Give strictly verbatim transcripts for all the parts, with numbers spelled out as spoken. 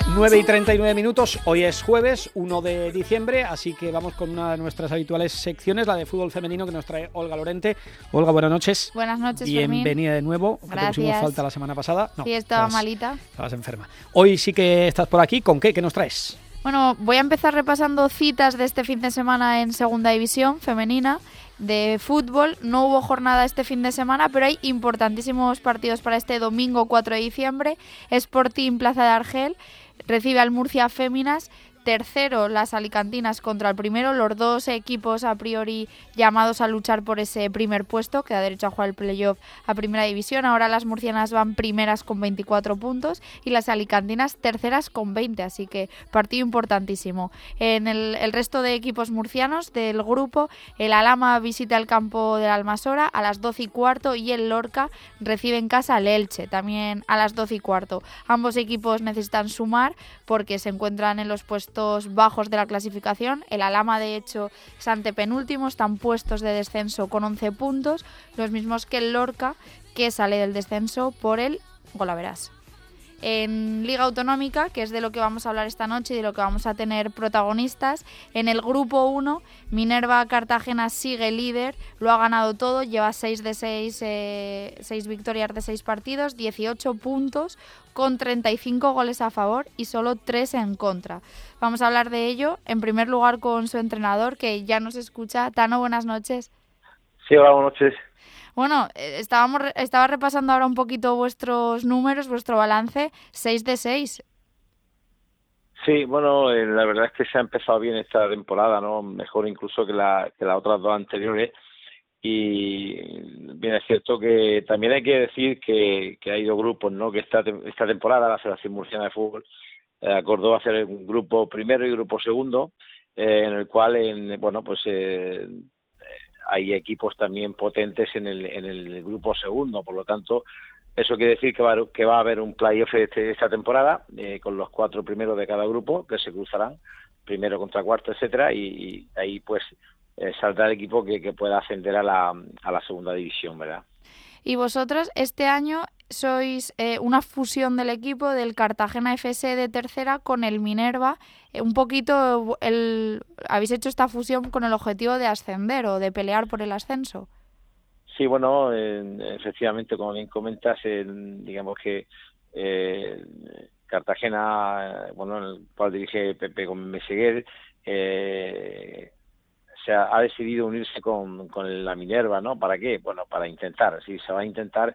nueve y treinta y nueve minutos, hoy es jueves uno de diciembre, así que vamos con una de nuestras habituales secciones, la de fútbol femenino, que nos trae Olga Lorente. Olga, buenas noches. Buenas noches, bienvenida Fermín. De nuevo. Gracias. Te pusimos falta la semana pasada. No, sí, estaba estabas, malita. Estabas enferma. Hoy sí que estás por aquí. ¿Con qué? ¿Qué nos traes? Bueno, voy a empezar repasando citas de este fin de semana en Segunda División femenina de fútbol. No hubo jornada este fin de semana, pero hay importantísimos partidos para este domingo cuatro de diciembre. Sporting Plaza de Argel recibe al Murcia Féminas. Tercero, las alicantinas contra el primero, los dos equipos a priori llamados a luchar por ese primer puesto, que da derecho a jugar el playoff a primera división. Ahora las murcianas van primeras con veinticuatro puntos y las alicantinas terceras con veinte, así que partido importantísimo. En el, el resto de equipos murcianos del grupo, el Alhama visita el campo de la Almasora a las doce y cuarto y el Lorca recibe en casa al Elche, también a las doce y cuarto. Ambos equipos necesitan sumar porque se encuentran en los puestos bajos de la clasificación. El Alhama, de hecho, es antepenúltimo, están puestos de descenso con once puntos, los mismos que el Lorca, que sale del descenso por el golaveras. En Liga Autonómica, que es de lo que vamos a hablar esta noche y de lo que vamos a tener protagonistas, en el grupo uno, Minerva Cartagena sigue líder, lo ha ganado todo, lleva seis de seis, eh, seis victorias de seis partidos, dieciocho puntos, con treinta y cinco goles a favor y solo tres en contra. Vamos a hablar de ello, en primer lugar con su entrenador, que ya nos escucha. Tano, buenas noches. Sí, hola, buenas noches. Bueno, estábamos estaba repasando ahora un poquito vuestros números, vuestro balance, seis de seis. Sí, bueno, eh, la verdad es que se ha empezado bien esta temporada, ¿no? Mejor incluso que la que las otras dos anteriores. Y bien, es cierto que también hay que decir que, que hay dos grupos, ¿no? Que esta, esta temporada la Federación Murciana de Fútbol eh, acordó hacer un grupo primero y grupo segundo, eh, en el cual, en, bueno, pues... Eh, hay equipos también potentes en el en el grupo segundo, por lo tanto, eso quiere decir que va, que va a haber un playoff este, esta temporada, eh, con los cuatro primeros de cada grupo, que se cruzarán, primero contra cuarto, etcétera, y, y ahí pues eh, saldrá el equipo que, que pueda ascender a la, a la segunda división, ¿verdad? Y vosotros este año sois eh, una fusión del equipo del Cartagena F S de tercera con el Minerva. Eh, un poquito el habéis hecho esta fusión con el objetivo de ascender o de pelear por el ascenso. Sí, bueno, eh, efectivamente, como bien comentas, eh, digamos que eh, Cartagena, bueno, el cual dirige Pepe Gómez Meseguer, eh, se ha, ha decidido unirse con, con la Minerva, ¿no? ¿Para qué? Bueno, para intentar, sí, se va a intentar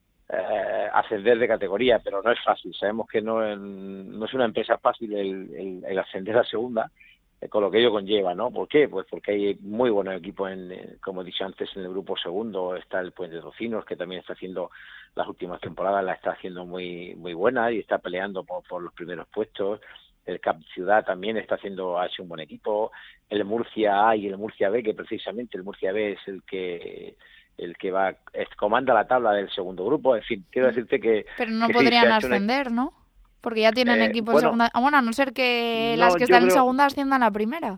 eh, ascender de categoría, pero no es fácil. Sabemos que no, no es una empresa fácil el, el, el ascender a segunda, eh, con lo que ello conlleva, ¿no? ¿Por qué? Pues porque hay muy buenos equipos, en, eh, como he dicho antes, en el grupo segundo. Está el Puente de Rocinos, que también está haciendo las últimas temporadas, la está haciendo muy muy buena y está peleando por, por los primeros puestos. El Cap Ciudad también está haciendo, ha hecho un buen equipo. El Murcia A y el Murcia B, que precisamente el Murcia B es el que el que va es, comanda la tabla del segundo grupo. En fin, quiero decirte que... Pero no que podrían sí, ascender, una... ¿no? Porque ya tienen eh, equipos bueno, en segunda... Ah, bueno, a no ser que no, las que están creo, en segunda asciendan a primera.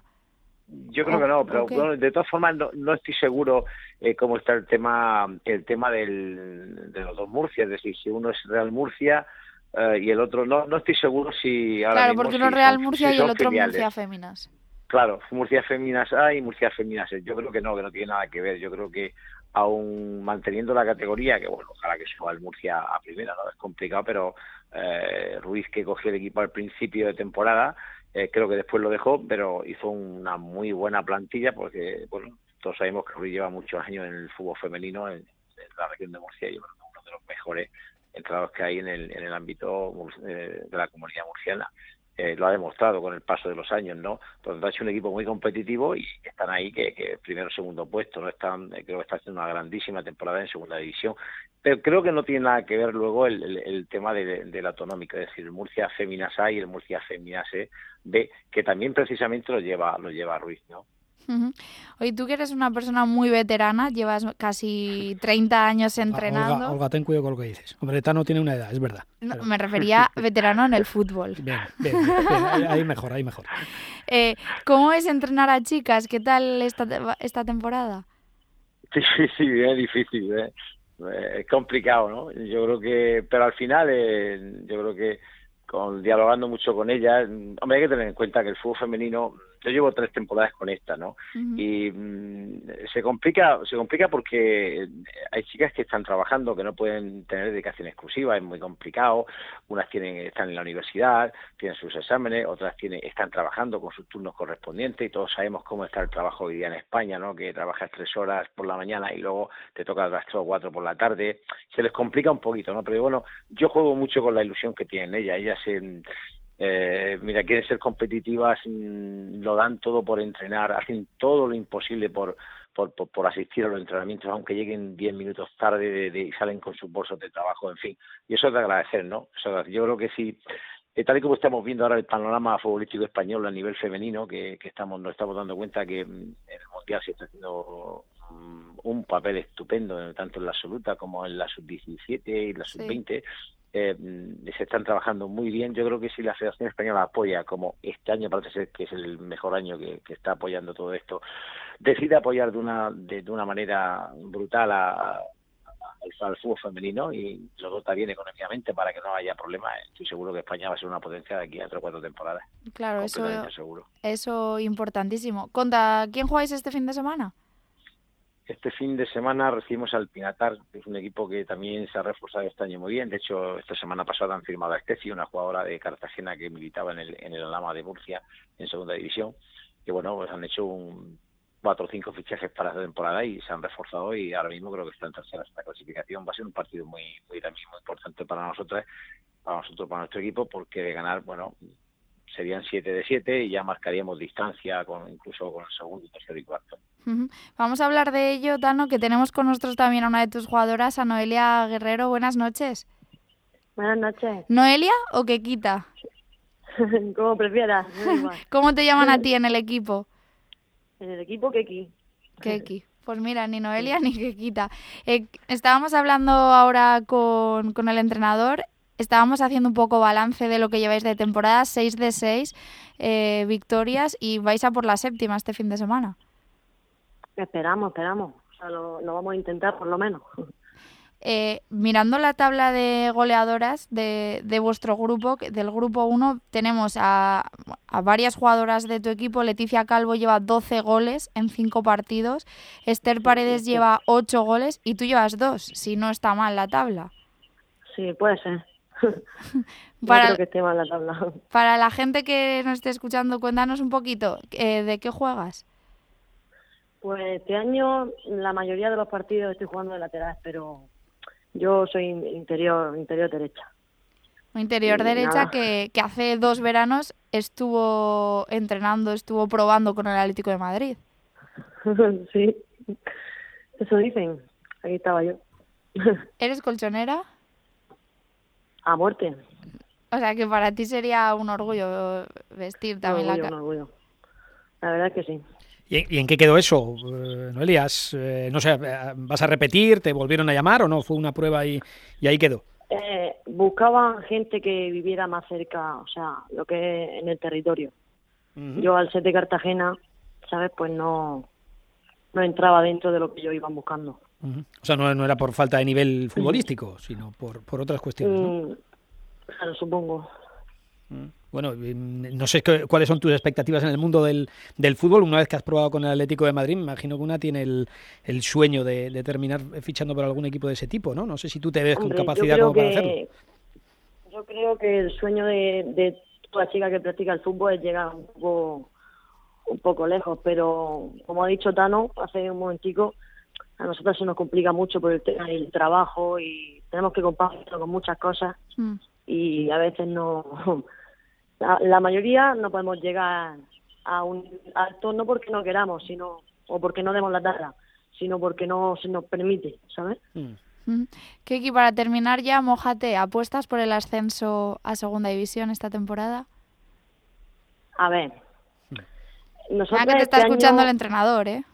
Yo creo que no, pero okay. Bueno, de todas formas no, no estoy seguro eh, cómo está el tema el tema del, de los dos Murcias. Es decir, si uno es Real Murcia... Uh, y el otro no no estoy seguro si ahora claro mismo, porque uno si Real son, Murcia si y el otro filiales. Murcia Féminas. Claro, Murcia Féminas A y Murcia Féminas E. Yo creo que no, que no tiene nada que ver. Yo creo que aún manteniendo la categoría, que bueno, ojalá que suba el Murcia a primera, no es complicado, pero eh, Ruiz, que cogió el equipo al principio de temporada, eh, creo que después lo dejó, pero hizo una muy buena plantilla porque, bueno, todos sabemos que Ruiz lleva muchos años en el fútbol femenino en, en la región de Murcia. Yo creo que es uno de los mejores entrados que hay en el en el ámbito eh, de la comunidad murciana. Eh, lo ha demostrado con el paso de los años, ¿no? Por lo tanto, ha hecho un equipo muy competitivo y están ahí que, que primero segundo puesto, no están, eh, creo que está haciendo una grandísima temporada en segunda división. Pero creo que no tiene nada que ver luego el, el, el tema de, de, de la autonómica, es decir, el Murcia Féminas A y el Murcia Féminas B, que también precisamente lo lleva lo lleva Ruiz, ¿no? Uh-huh. Oye, tú que eres una persona muy veterana, llevas casi treinta años entrenando. Olga, Olga, ten cuidado con lo que dices. Hombre, Tano tiene una edad, es verdad. No, pero... Me refería a veterano en el fútbol. Bien, bien, bien, ahí mejor, ahí mejor. Eh, ¿Cómo es entrenar a chicas? ¿Qué tal esta, esta temporada? Sí, sí, sí, es difícil, ¿eh? Es complicado, ¿no? Yo creo que, pero al final, eh, yo creo que con dialogando mucho con ella. Hombre, hay que tener en cuenta que el fútbol femenino, yo llevo tres temporadas con esta, ¿no? Uh-huh. Y mmm, se complica, se complica porque hay chicas que están trabajando, que no pueden tener dedicación exclusiva, es muy complicado. Unas tienen, están en la universidad, tienen sus exámenes, otras tienen, están trabajando con sus turnos correspondientes, y todos sabemos cómo está el trabajo hoy día en España, ¿no? Que trabajas tres horas por la mañana y luego te toca las tres o cuatro por la tarde. Se les complica un poquito, ¿no? Pero bueno, yo juego mucho con la ilusión que tienen ellas. Ellas se... Eh, mira, quieren ser competitivas, lo dan todo por entrenar, hacen todo lo imposible por por, por, por asistir a los entrenamientos, aunque lleguen diez minutos tarde de, de, y salen con sus bolsos de trabajo, en fin, y eso es de agradecer, ¿no? Eso, yo creo que sí, eh, tal y como estamos viendo ahora el panorama futbolístico español a nivel femenino, que, que estamos nos estamos dando cuenta que en el Mundial se está haciendo um, un papel estupendo, tanto en la absoluta como en la sub diecisiete y la sub veinte. Sí. Eh, se están trabajando muy bien. Yo creo que si la Federación Española apoya, como este año parece ser que es el mejor año que, que está apoyando todo esto, decide apoyar de una de, de una manera brutal a, a, al fútbol femenino y lo dota bien económicamente para que no haya problemas, estoy seguro que España va a ser una potencia de aquí a tres o cuatro temporadas. Claro, eso seguro. Eso importantísimo. Conta, ¿quién jugáis este fin de semana? Este fin de semana recibimos al Pinatar, que es un equipo que también se ha reforzado este año muy bien. De hecho, esta semana pasada han firmado a Esteci, una jugadora de Cartagena que militaba en el en el Alhama de Murcia, en segunda división. Y bueno, pues han hecho un cuatro o cinco fichajes para esta temporada y se han reforzado y ahora mismo creo que está en tercera esta clasificación. Va a ser un partido muy muy también muy importante para nosotros, para nosotros, para nuestro equipo, porque de ganar, bueno, serían siete de siete y ya marcaríamos distancia con incluso con el segundo, tercero y cuarto. Uh-huh. Vamos a hablar de ello, Tano, que tenemos con nosotros también a una de tus jugadoras, a Noelia Guerrero. Buenas noches. Buenas noches. ¿Noelia o Kekita? Como prefieras. ¿Cómo te llaman a ti en el equipo? En el equipo, Keki. Keki. Pues mira, ni Noelia ni Kekita. Eh, estábamos hablando ahora con, con el entrenador. Estábamos haciendo un poco balance de lo que lleváis de temporada, seis de seis eh, victorias y vais a por la séptima este fin de semana. Esperamos, esperamos. O sea, lo, lo vamos a intentar por lo menos. Eh, mirando la tabla de goleadoras de, de vuestro grupo, del grupo uno, tenemos a, a varias jugadoras de tu equipo. Leticia Calvo lleva doce goles en cinco partidos. Esther Paredes sí, lleva ocho goles y tú llevas dos, si no está mal la tabla. Sí, puede ser. para, no creo que esté mal la tabla. Para la gente que nos esté escuchando, cuéntanos un poquito, eh, ¿de qué juegas? Pues este año la mayoría de los partidos estoy jugando de lateral, pero yo soy interior interior derecha. Interior y derecha que, que hace dos veranos estuvo entrenando, estuvo probando con el Atlético de Madrid. Sí, eso dicen. Ahí estaba yo. ¿Eres colchonera? A muerte. O sea que para ti sería un orgullo vestir también un orgullo, la... Un orgullo, la verdad es que sí. ¿Y en, ¿Y en qué quedó eso, eh, Noelia? Eh, no sé, ¿vas a repetir? ¿Te volvieron a llamar o no? ¿Fue una prueba y, y ahí quedó? Eh, buscaban gente que viviera más cerca, o sea, lo que es en el territorio. Uh-huh. Yo al ser de Cartagena, ¿sabes? Pues no, no entraba dentro de lo que ellos iban buscando. Uh-huh. O sea, no, no era por falta de nivel futbolístico, uh-huh. sino por, por otras cuestiones, ¿no? Mm, claro, supongo. Uh-huh. Bueno, no sé qué, cuáles son tus expectativas en el mundo del, del fútbol. Una vez que has probado con el Atlético de Madrid, me imagino que una tiene el, el sueño de, de terminar fichando por algún equipo de ese tipo, ¿no? No sé si tú te ves Hombre, con capacidad como que, para hacerlo. Yo creo que el sueño de, de toda chica que practica el fútbol es llegar un poco, un poco lejos, pero como ha dicho Tano hace un momentico, a nosotros se nos complica mucho por el tema del trabajo y tenemos que compartirlo con muchas cosas mm. y a veces no... La, la mayoría no podemos llegar a un alto, no porque no queramos, sino o porque no demos la talla, sino porque no se nos permite, ¿sabes? Mm. Keki, para terminar ya, mójate, ¿apuestas por el ascenso a segunda división esta temporada? A ver. Nosotros que te está este escuchando año... el entrenador, ¿eh?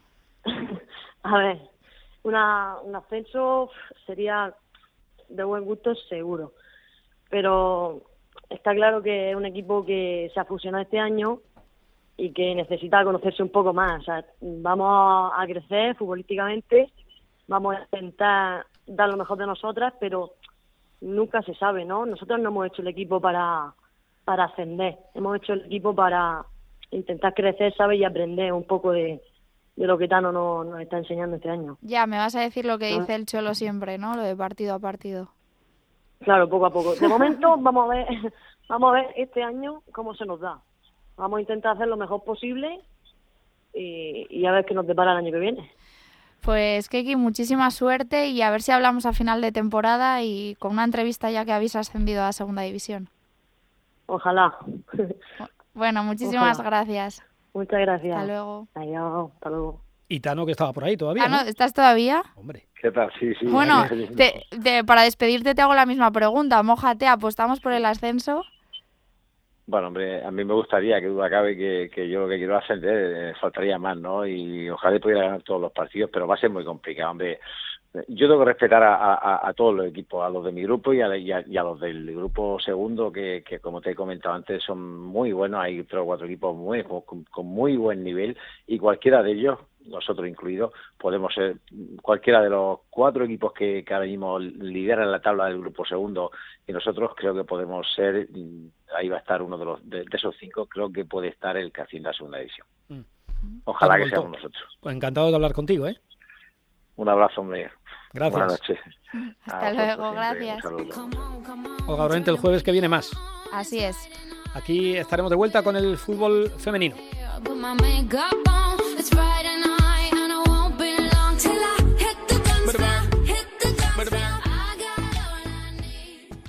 A ver, una, un ascenso sería de buen gusto seguro, pero... Está claro que es un equipo que se ha fusionado este año y que necesita conocerse un poco más. O sea, vamos a crecer futbolísticamente, vamos a intentar dar lo mejor de nosotras, pero nunca se sabe, ¿no? Nosotros no hemos hecho el equipo para, para ascender. Hemos hecho el equipo para intentar crecer, ¿sabes? Y aprender un poco de, de lo que Tano nos, nos está enseñando este año. Ya, me vas a decir lo que dice el Cholo siempre, ¿no? Lo de partido a partido. Claro, poco a poco. De momento vamos a ver, vamos a ver este año cómo se nos da. Vamos a intentar hacer lo mejor posible y, y a ver qué nos depara el año que viene. Pues, Keki, muchísima suerte y a ver si hablamos a final de temporada y con una entrevista ya que habéis ascendido a Segunda División. Ojalá. Bueno, muchísimas Ojalá. gracias. Muchas gracias. Hasta luego. Adiós, hasta luego. Y Tano, que estaba por ahí todavía, Tano, ¿no? ¿estás todavía? Hombre. ¿Qué tal? Sí, sí. Bueno, te, te, para despedirte te hago la misma pregunta. Mójate, ¿apostamos por el ascenso? Bueno, hombre, a mí me gustaría, que duda cabe, que, que yo lo que quiero ascender, eh, faltaría más, ¿no? Y ojalá pudiera ganar todos los partidos, pero va a ser muy complicado, hombre. Yo tengo que respetar a, a, a todos los equipos, a los de mi grupo y a, y a, y a los del grupo segundo, que, que como te he comentado antes, son muy buenos. Hay tres o cuatro equipos muy, con, con muy buen nivel y cualquiera de ellos, nosotros incluidos, podemos ser cualquiera de los cuatro equipos que, que ahora mismo lideran la tabla del grupo segundo, y nosotros creo que podemos ser, ahí va a estar uno de los de, de esos cinco, creo que puede estar el que ascienda a segunda división. Mm. Ojalá que seamos nosotros. Pues encantado de hablar contigo, ¿eh? Un abrazo, hombre. Gracias. Buenas noches. Hasta luego, gracias. Olga Llorente, el jueves que viene más. Así es. Aquí estaremos de vuelta con el fútbol femenino.